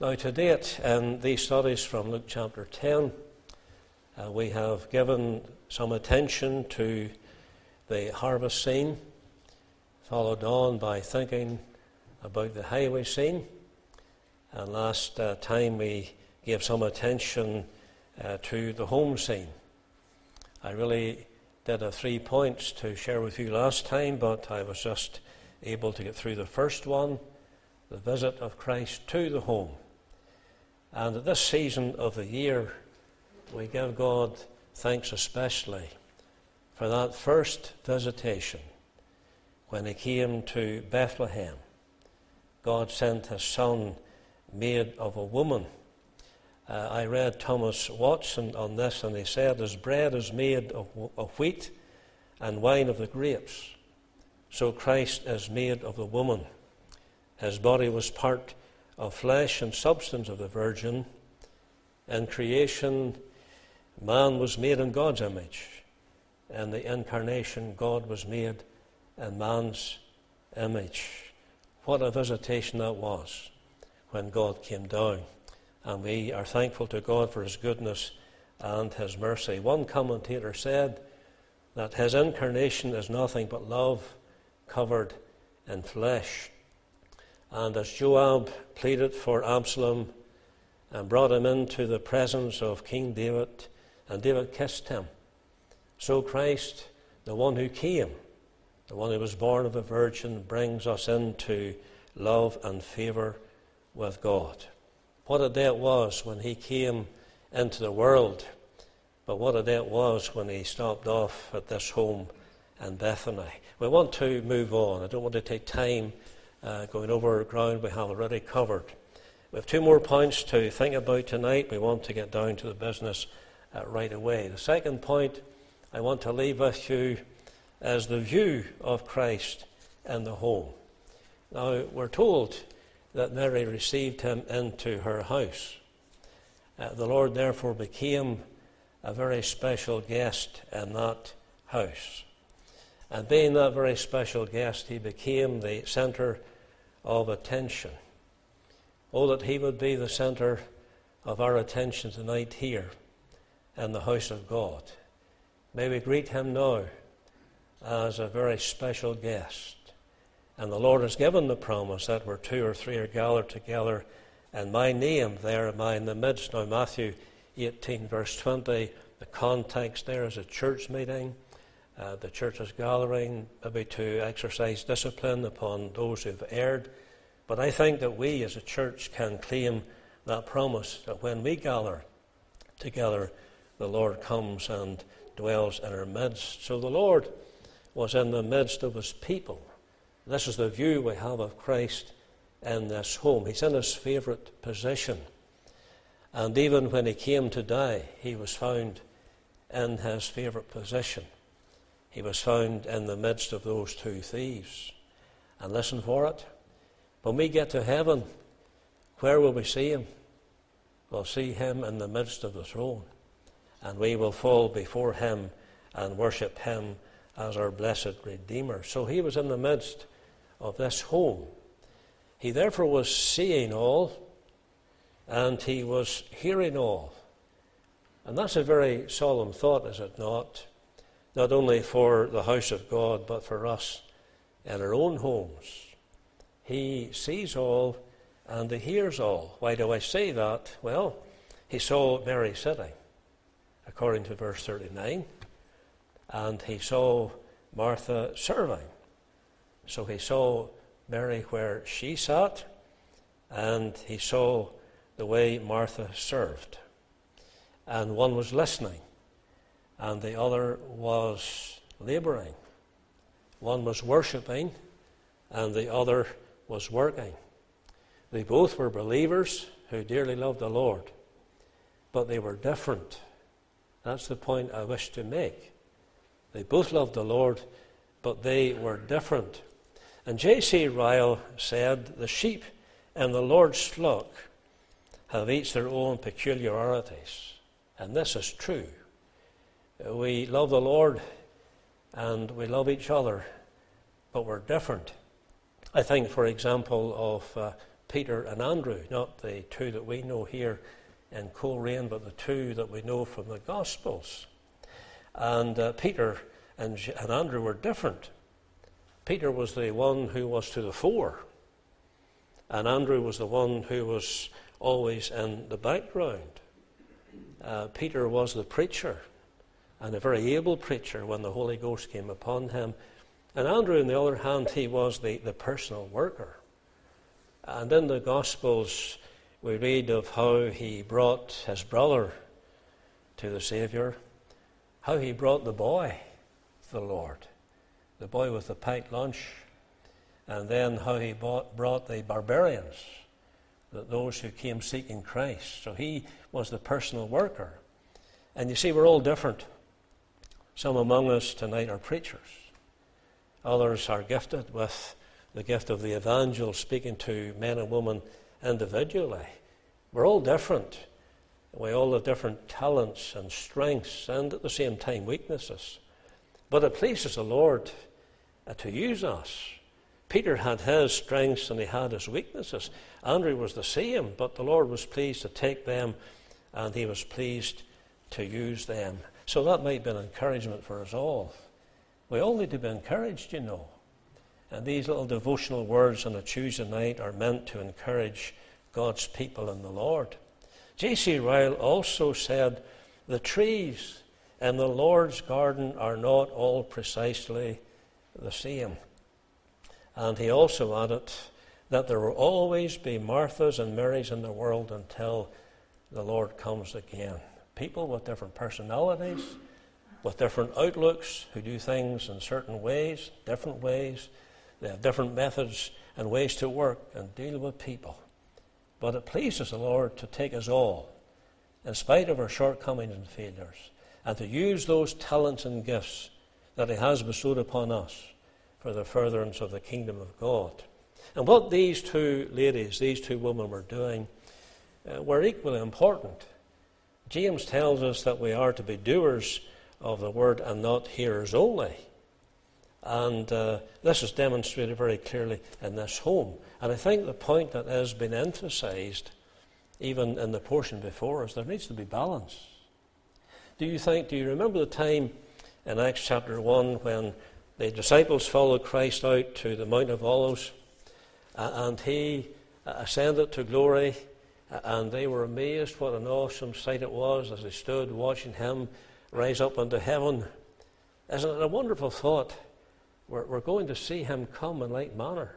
Now, to date, in these studies from Luke chapter 10, we have given some attention to the harvest scene, followed on by thinking about the highway scene. And last time we gave some attention to the home scene. I really did have 3 points to share with you last time, but I was just able to get through the first one, the visit of Christ to the home. And at this season of the year, we give God thanks especially for that first visitation when he came to Bethlehem. God sent his son made of a woman. I read Thomas Watson on this, and he said, as bread is made of wheat and wine of the grapes, so Christ is made of the woman. His body was part of flesh and substance of the Virgin. In creation, man was made in God's image. In the incarnation, God was made in man's image. What a visitation that was when God came down. And we are thankful to God for his goodness and his mercy. One commentator said that his incarnation is nothing but love covered in flesh. And as Joab pleaded for Absalom and brought him into the presence of King David, and David kissed him, so Christ, the one who came, the one who was born of a virgin, brings us into love and favour with God. What a day it was when he came into the world, but what a day it was when he stopped off at this home in Bethany. We want to move on. I don't want to take time going over ground we have already covered. We have 2 more points to think about tonight. We want to get down to the business right away. The second point I want to leave with you is the view of Christ in the home. Now, we're told that Mary received him into her house. The Lord therefore became a very special guest in that house. And being that very special guest, he became the centre of attention. Oh, that he would be the centre of our attention tonight here in the house of God. May we greet him now as a very special guest. And the Lord has given the promise that where 2 or 3 are gathered together in my name, there am I in the midst. Now, Matthew 18, verse 20, the context there is a church meeting. The church is gathering maybe to exercise discipline upon those who've erred. But I think that we as a church can claim that promise that when we gather together, the Lord comes and dwells in our midst. So the Lord was in the midst of his people. This is the view we have of Christ in this home. He's in his favourite position. And even when he came to die, he was found in his favourite position. He was found in the midst of those 2 thieves. And listen for it. When we get to heaven, where will we see him? We'll see him in the midst of the throne. And we will fall before him and worship him as our blessed Redeemer. So he was in the midst of this home. He therefore was seeing all, and he was hearing all. And that's a very solemn thought, is it not? Not only for the house of God, but for us in our own homes. He sees all and he hears all. Why do I say that? Well, he saw Mary sitting, according to verse 39, and he saw Martha serving. So he saw Mary where she sat, and he saw the way Martha served. And one was listening, and the other was labouring. One was worshipping, and the other was working. They both were believers who dearly loved the Lord, but they were different. That's the point I wish to make. They both loved the Lord, but they were different. And J.C. Ryle said, the sheep in the Lord's flock have each their own peculiarities. And this is true. We love the Lord and we love each other, but we're different. I think, for example, of Peter and Andrew, not the two that we know here in Coleraine, but the two that we know from the Gospels. And Peter and Andrew were different. Peter was the one who was to the fore, and Andrew was the one who was always in the background. Peter was the preacher, and a very able preacher when the Holy Ghost came upon him. And Andrew, on the other hand, he was the personal worker. And in the Gospels, we read of how he brought his brother to the Saviour, how he brought the boy to the Lord, the boy with the packed lunch, and then how he brought the barbarians, those who came seeking Christ. So he was the personal worker. And you see, we're all different. Some among us tonight are preachers. Others are gifted with the gift of the evangel, speaking to men and women individually. We're all different. We all have different talents and strengths and at the same time weaknesses. But it pleases the Lord to use us. Peter had his strengths and he had his weaknesses. Andrew was the same, but the Lord was pleased to take them and he was pleased to use them. So that might be an encouragement for us all. We all need to be encouraged, you know. And these little devotional words on a Tuesday night are meant to encourage God's people in the Lord. J.C. Ryle also said, "The trees in the Lord's garden are not all precisely the same." And he also added that there will always be Marthas and Marys in the world until the Lord comes again. People with different personalities, with different outlooks, who do things in certain ways, different ways. They have different methods and ways to work and deal with people. But it pleases the Lord to take us all, in spite of our shortcomings and failures, and to use those talents and gifts that he has bestowed upon us for the furtherance of the kingdom of God. And what these two ladies, these two women were doing were equally important. James tells us that we are to be doers of the word and not hearers only. And this is demonstrated very clearly in this home. And I think the point that has been emphasized, even in the portion before us, there needs to be balance. Do you remember the time in Acts chapter 1 when the disciples followed Christ out to the Mount of Olives and he ascended to glory, and they were amazed what an awesome sight it was as they stood watching him rise up into heaven? Isn't it a wonderful thought? We're going to see him come in like manner.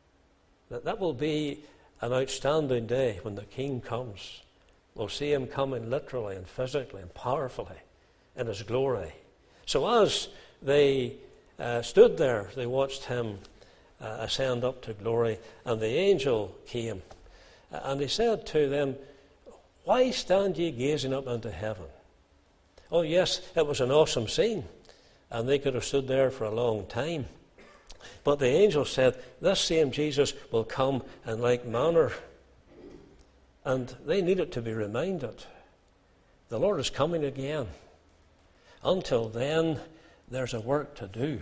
That will be an outstanding day when the King comes. We'll see him coming literally and physically and powerfully in his glory. So as they stood there, they watched him ascend up to glory, and the angel came, and he said to them, "Why stand ye gazing up into heaven?" Oh yes, it was an awesome scene, and they could have stood there for a long time. But the angel said, "This same Jesus will come in like manner." And they needed to be reminded, the Lord is coming again. Until then, there's a work to do.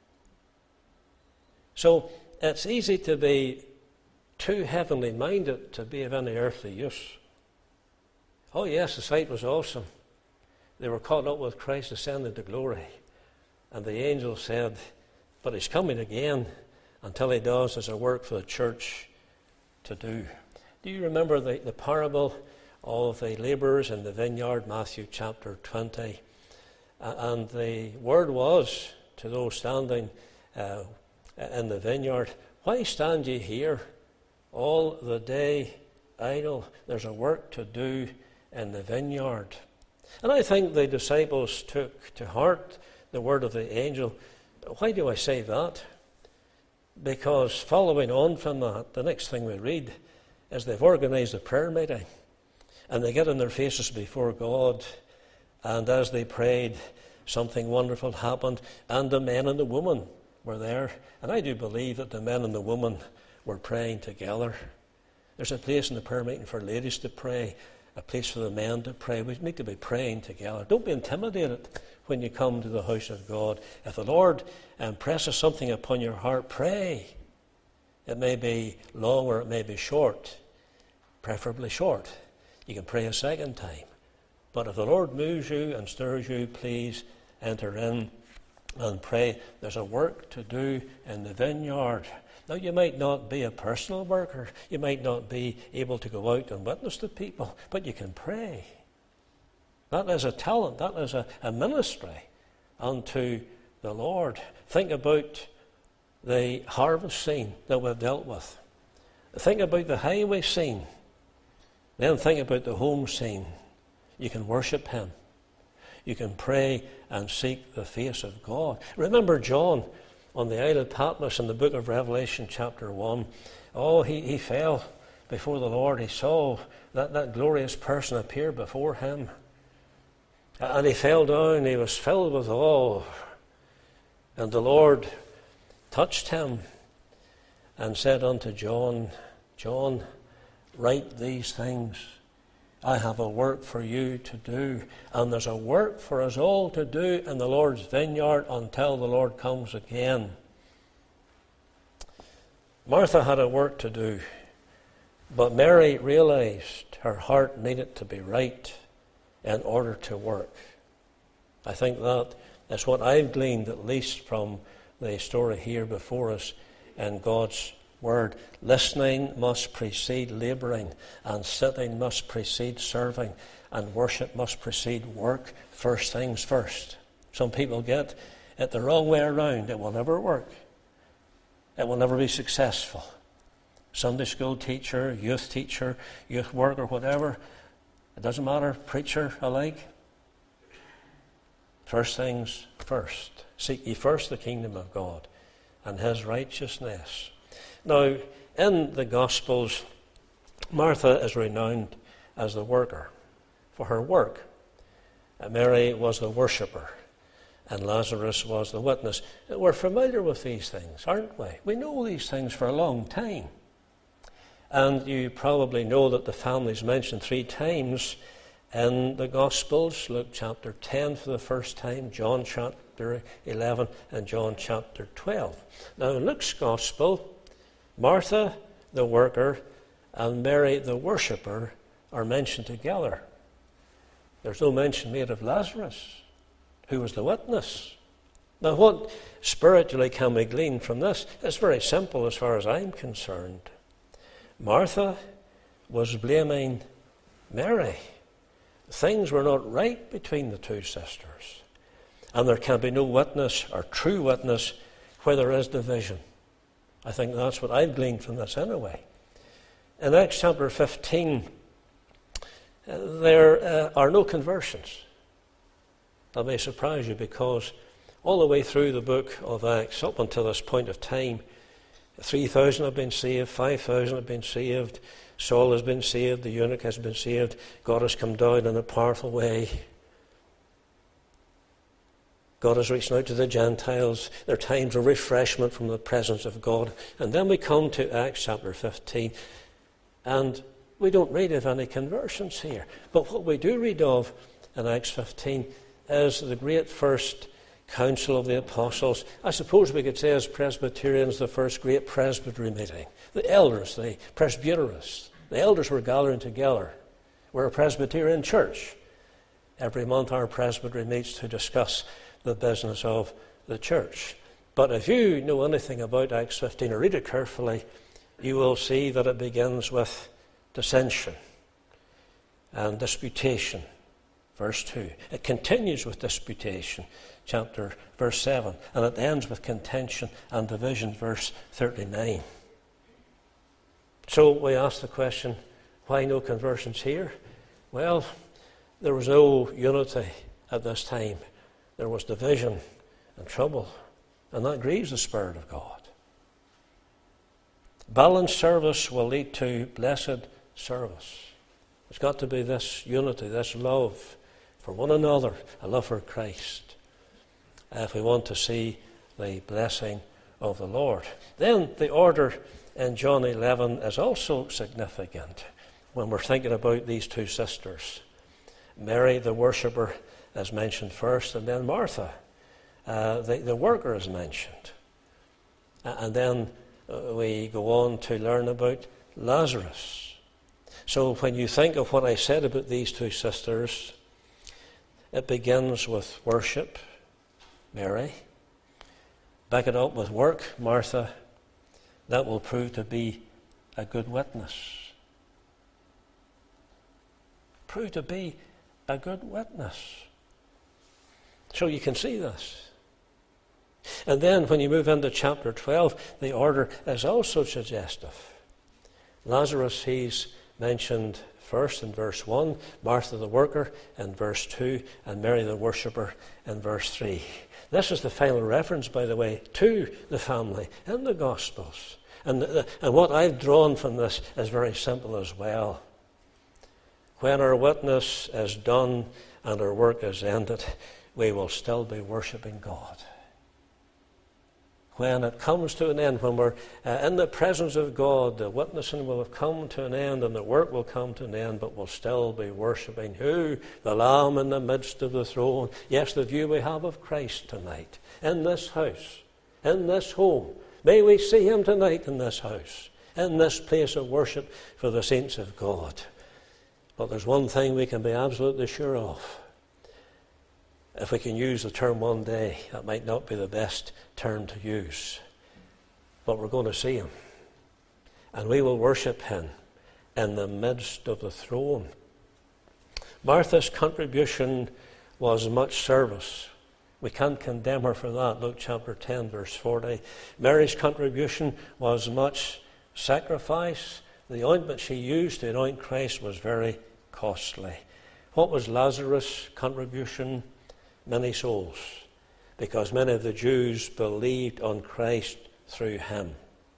So it's easy to be too heavenly minded to be of any earthly use. Oh yes, the sight was awesome. They were caught up with Christ ascending to glory. And the angel said, but he's coming again. Until he does, there's a work for the church to do. Do you remember the parable of the labourers in the vineyard, Matthew chapter 20? And the word was to those standing in the vineyard, "Why stand ye here all the day idle? There's a work to do in the vineyard." And I think the disciples took to heart the word of the angel. Why do I say that? Because following on from that, the next thing we read is they've organised a prayer meeting, and they get on their faces before God, and as they prayed, something wonderful happened, and the men and the woman were there. And I do believe that the men and the woman were praying together. There's a place in the prayer meeting for ladies to pray, a place for the men to pray. We need to be praying together. Don't be intimidated when you come to the house of God. If the Lord impresses something upon your heart, pray. It may be long or it may be short, preferably short. You can pray a second time. But if the Lord moves you and stirs you, please enter in and pray. There's a work to do in the vineyard. Now, you might not be a personal worker. You might not be able to go out and witness to people, but you can pray. That is a talent. That is a ministry unto the Lord. Think about the harvest scene that we've dealt with. Think about the highway scene. Then think about the home scene. You can worship Him. You can pray and seek the face of God. Remember John on the Isle of Patmos in the book of Revelation chapter 1. Oh, he fell before the Lord. He saw that glorious person appear before him. And he fell down. He was filled with awe. And the Lord touched him and said unto John, John, write these things. I have a work for you to do. And there's a work for us all to do in the Lord's vineyard until the Lord comes again. Martha had a work to do, but Mary realized her heart needed to be right in order to work. I think that is what I've gleaned, at least from the story here before us in God's Word. Listening must precede labouring, and sitting must precede serving, and worship must precede work. First things first. Some people get it the wrong way around. It will never work. It will never be successful. Sunday school teacher, youth worker, whatever. It doesn't matter, preacher alike. First things first. Seek ye first the kingdom of God and His righteousness. Now, in the Gospels, Martha is renowned as the worker for her work. Mary was the worshipper, and Lazarus was the witness. We're familiar with these things, aren't we? We know these things for a long time. And you probably know that the family's mentioned 3 times in the Gospels. Luke chapter 10 for the first time, John chapter 11, and John chapter 12. Now, in Luke's Gospel, Martha, the worker, and Mary, the worshipper, are mentioned together. There's no mention made of Lazarus, who was the witness. Now, what spiritually can we glean from this? It's very simple as far as I'm concerned. Martha was blaming Mary. Things were not right between the 2 sisters. And there can be no witness or true witness where there is division. I think that's what I've gleaned from this anyway. In Acts chapter 15, there are no conversions. That may surprise you, because all the way through the book of Acts, up until this point of time, 3,000 have been saved, 5,000 have been saved, Saul has been saved, the eunuch has been saved, God has come down in a powerful way. God is reaching out to the Gentiles. There are times of refreshment from the presence of God. And then we come to Acts chapter 15, and we don't read of any conversions here. But what we do read of in Acts 15 is the great first council of the apostles. I suppose we could say as Presbyterians, the first great presbytery meeting. The elders, the presbyterists, the elders were gathering together. We're a Presbyterian church. Every month our presbytery meets to discuss the business of the church. But if you know anything about Acts 15 or read it carefully, you will see that it begins with dissension and disputation, verse 2. It continues with disputation, verse 7, and it ends with contention and division, verse 39. So we ask the question, why no conversions here? Well, there was no unity at this time. There was division and trouble, and that grieves the Spirit of God. Balanced service will lead to blessed service. There's got to be this unity, this love for one another, a love for Christ, if we want to see the blessing of the Lord. Then the order in John 11 is also significant when we're thinking about these 2 sisters. Mary, the worshipper, is mentioned first, and then Martha, the worker, is mentioned. And then we go on to learn about Lazarus. So when you think of what I said about these two sisters, it begins with worship, Mary. Back it up with work, Martha. That will prove to be a good witness. Prove to be a good witness. So you can see this. And then when you move into chapter 12, the order is also suggestive. Lazarus, he's mentioned first in verse 1, Martha the worker in verse 2, and Mary the worshipper in verse 3. This is the final reference, by the way, to the family in the Gospels. And what I've drawn from this is very simple as well. When our witness is done and our work is ended, we will still be worshipping God. When it comes to an end, when we're in the presence of God, the witnessing will have come to an end and the work will come to an end, but we'll still be worshipping who? The Lamb in the midst of the throne. Yes, the view we have of Christ tonight, in this house, in this home. May we see him tonight in this house, in this place of worship for the saints of God. But there's one thing we can be absolutely sure of. If we can use the term one day, that might not be the best term to use. But we're going to see him. And we will worship him in the midst of the throne. Martha's contribution was much service. We can't condemn her for that. Luke chapter 10, verse 40. Mary's contribution was much sacrifice. The ointment she used to anoint Christ was very costly. What was Lazarus' contribution? Many souls, because many of the Jews believed on Christ through him.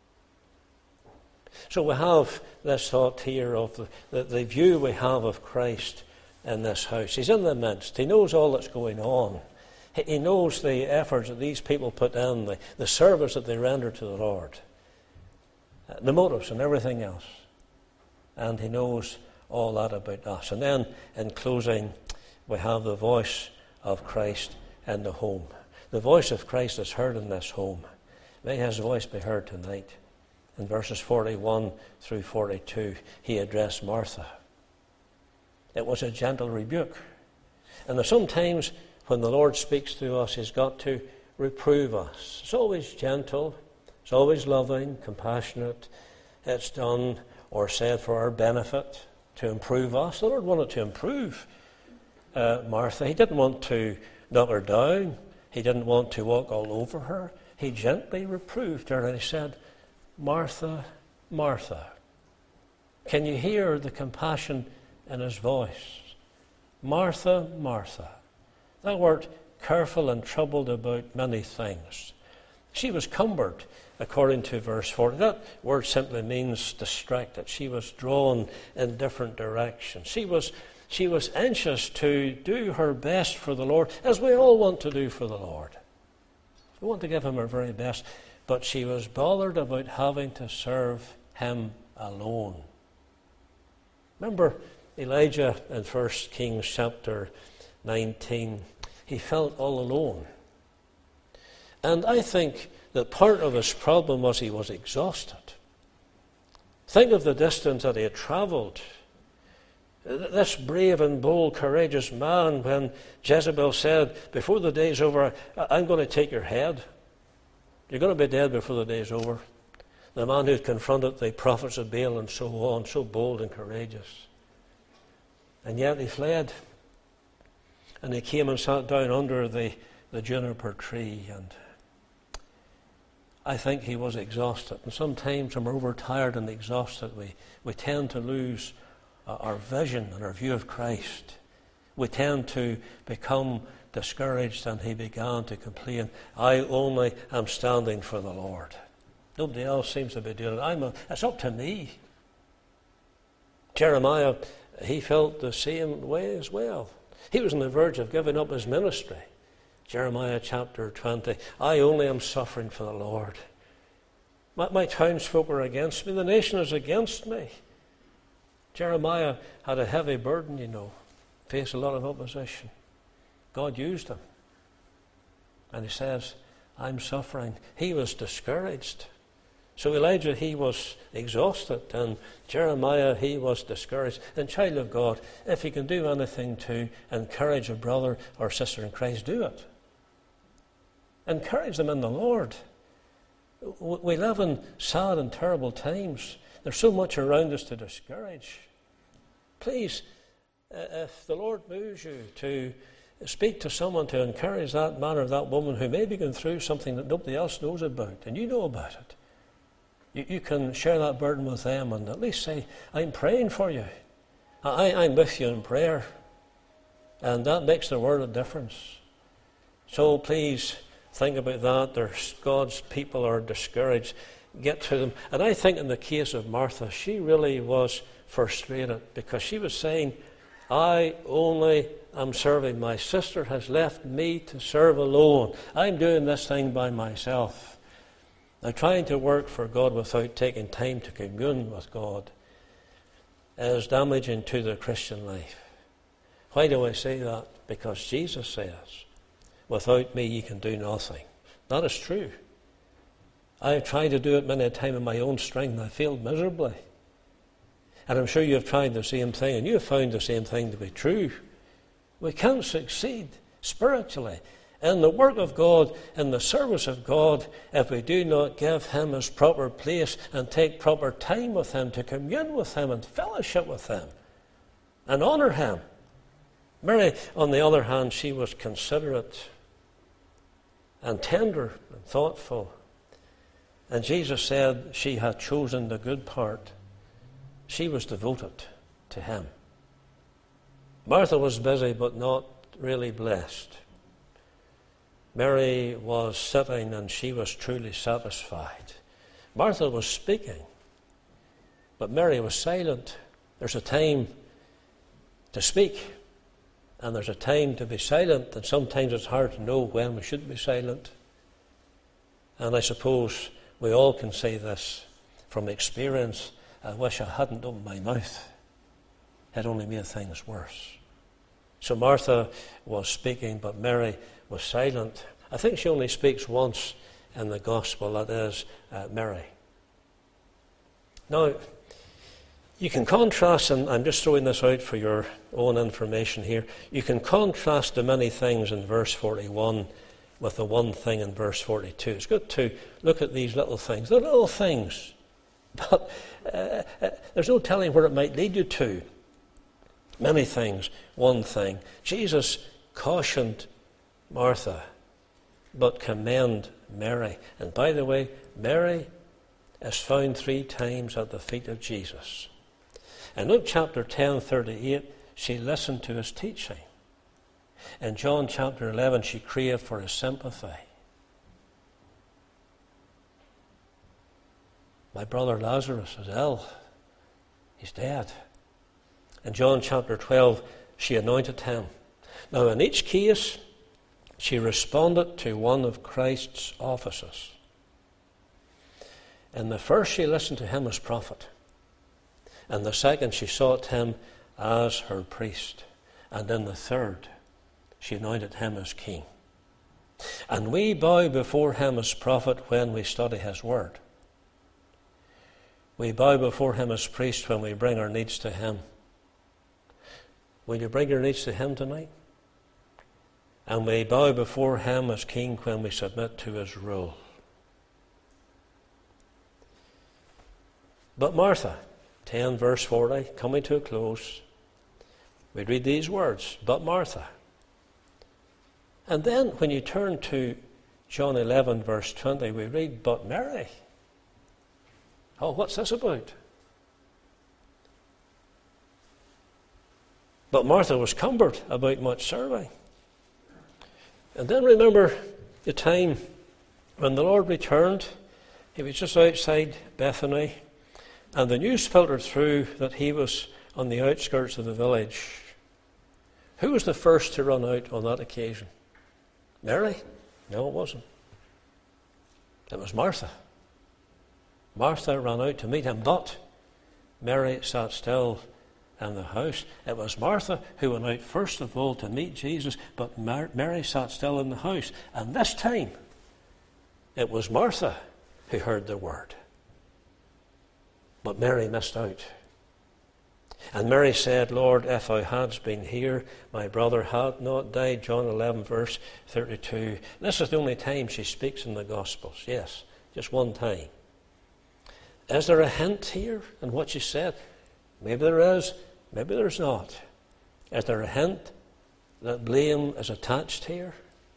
So we have this thought here of the view we have of Christ in this house. He's in the midst. He knows all that's going on. He knows the efforts that these people put in, the service that they render to the Lord, the motives and everything else. And he knows all that about us. And then, in closing, we have the voice of Christ in the home. The voice of Christ is heard in this home. May his voice be heard tonight. In verses 41 through 42, he addressed Martha. It was a gentle rebuke. And sometimes when the Lord speaks to us, he's got to reprove us. It's always gentle. It's always loving, compassionate. It's done or said for our benefit, to improve us. The Lord wanted to improve Martha. He didn't want to knock her down. He didn't want to walk all over her. He gently reproved her and he said, Martha, Martha. Can you hear the compassion in his voice? Martha, Martha. Thou art careful and troubled about many things. She was cumbered, according to verse 40. That word simply means distracted. She was drawn in different directions. She was anxious to do her best for the Lord, as we all want to do for the Lord. We want to give him our very best, but she was bothered about having to serve him alone. Remember Elijah in 1 Kings chapter 19. He felt all alone. And I think that part of his problem was he was exhausted. Think of the distance that he had travelled. This brave and bold, courageous man, when Jezebel said, before the day's over, I'm going to take your head. You're going to be dead before the day's over. The man who confronted the prophets of Baal and so on, so bold and courageous. And yet he fled. And he came and sat down under the juniper tree. And I think he was exhausted. And sometimes when we're overtired and exhausted, we tend to lose our vision and our view of Christ. We tend to become discouraged, and he began to complain, I only am standing for the Lord. Nobody else seems to be doing it. It's up to me. Jeremiah, he felt the same way as well. He was on the verge of giving up his ministry. Jeremiah chapter 20, I only am suffering for the Lord. My townsfolk are against me. The nation is against me. Jeremiah had a heavy burden, faced a lot of opposition. God used him. And he says, I'm suffering. He was discouraged. So Elijah, he was exhausted, and Jeremiah, he was discouraged. And child of God, if you can do anything to encourage a brother or sister in Christ, do it. Encourage them in the Lord. We live in sad and terrible times. There's so much around us to discourage. Please, if the Lord moves you to speak to someone, to encourage that man or that woman who may be going through something that nobody else knows about, and you know about it, you can share that burden with them and at least say, I'm praying for you. I'm with you in prayer. And that makes the world a difference. So please think about that. There's God's people are discouraged. Get to them. And I think in the case of Martha, she really was frustrated because she was saying, I only am serving. My sister has left me to serve alone. I'm doing this thing by myself. Now, trying to work for God without taking time to commune with God is damaging to the Christian life. Why do I say that? Because Jesus says, without me you can do nothing. That is true. I have tried to do it many a time in my own strength and I failed miserably. And I'm sure you have tried the same thing and you have found the same thing to be true. We can't succeed spiritually in the work of God, in the service of God, if we do not give Him His proper place and take proper time with Him, to commune with Him and fellowship with Him and honour Him. Mary, on the other hand, she was considerate and tender and thoughtful. And Jesus said she had chosen the good part. She was devoted to Him. Martha was busy but not really blessed. Mary was sitting and she was truly satisfied. Martha was speaking, but Mary was silent. There's a time to speak, and there's a time to be silent, and sometimes it's hard to know when we should be silent. And I suppose we all can say this from experience. I wish I hadn't opened my mouth. It only made things worse. So Martha was speaking, but Mary was silent. I think she only speaks once in the gospel, that is Mary. Now, you can contrast, and I'm just throwing this out for your own information here, you can contrast the many things in verse 41 with the one thing in verse 42. It's good to look at these little things. They're little things, but there's no telling where it might lead you to. Many things, one thing. Jesus cautioned Martha, but commend Mary. And by the way, Mary is found 3 times at the feet of Jesus. In Luke chapter 10:38, she listened to his teaching. In John chapter 11, she craved for his sympathy. My brother Lazarus is ill. He's dead. In John chapter 12, she anointed him. Now, in each case, she responded to one of Christ's offices. In the first, she listened to him as prophet. In the second, she sought him as her priest. And in the third, she anointed him as king. And we bow before him as prophet when we study his word. We bow before him as priest when we bring our needs to him. Will you bring your needs to him tonight? And we bow before him as king when we submit to his rule. But Martha, 10 verse 40, coming to a close, we read these words, but Martha. And then when you turn to John 11 verse 20, we read, but Mary. Oh, what's this about? But Martha was cumbered about much serving. And then remember the time when the Lord returned. He was just outside Bethany, and the news filtered through that he was on the outskirts of the village. Who was the first to run out on that occasion? Mary? No, it wasn't. It was Martha. Martha ran out to meet him, but Mary sat still in the house. It was Martha who went out first of all to meet Jesus, but Mary sat still in the house. And this time, it was Martha who heard the word. But Mary missed out. And Mary said, Lord, if thou hadst been here, my brother had not died. John 11, verse 32. This is the only time she speaks in the Gospels. Yes, just one time. Is there a hint here in what she said? Maybe there is, maybe there's not. Is there a hint that blame is attached here?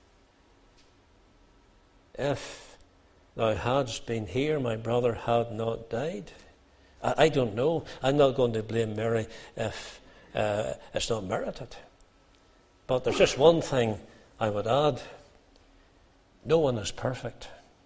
If thou hadst been here, my brother had not died. I don't know. I'm not going to blame Mary if it's not merited. But there's just one thing I would add. No one is perfect.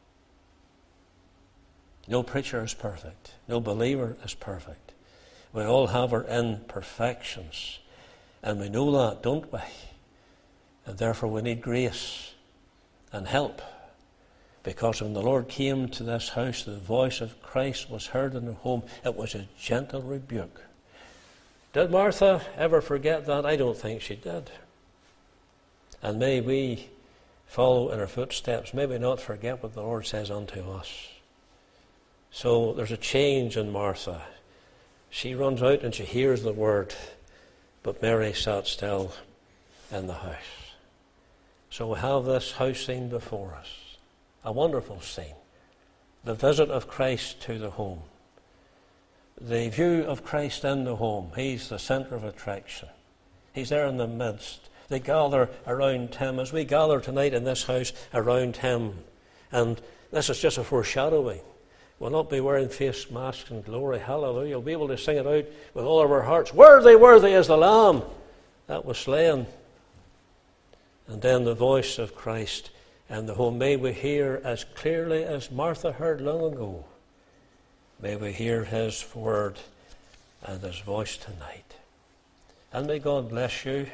No preacher is perfect. No believer is perfect. We all have our imperfections. And we know that, don't we? And therefore we need grace and help. Because when the Lord came to this house, the voice of Christ was heard in the home. It was a gentle rebuke. Did Martha ever forget that? I don't think she did. And may we follow in her footsteps. May we not forget what the Lord says unto us. So there's a change in Martha. She runs out and she hears the word. But Mary sat still in the house. So we have this house scene before us. A wonderful scene. The visit of Christ to the home. The view of Christ in the home. He's the centre of attraction. He's there in the midst. They gather around him as we gather tonight in this house around him. And this is just a foreshadowing. We'll not be wearing face masks and glory. Hallelujah. We'll be able to sing it out with all of our hearts. Worthy, worthy is the Lamb that was slain. And then the voice of Christ and the home. May we hear as clearly as Martha heard long ago. May we hear his word and his voice tonight. And may God bless you.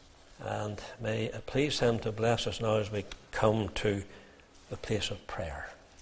And may it please him to bless us now as we come to the place of prayer.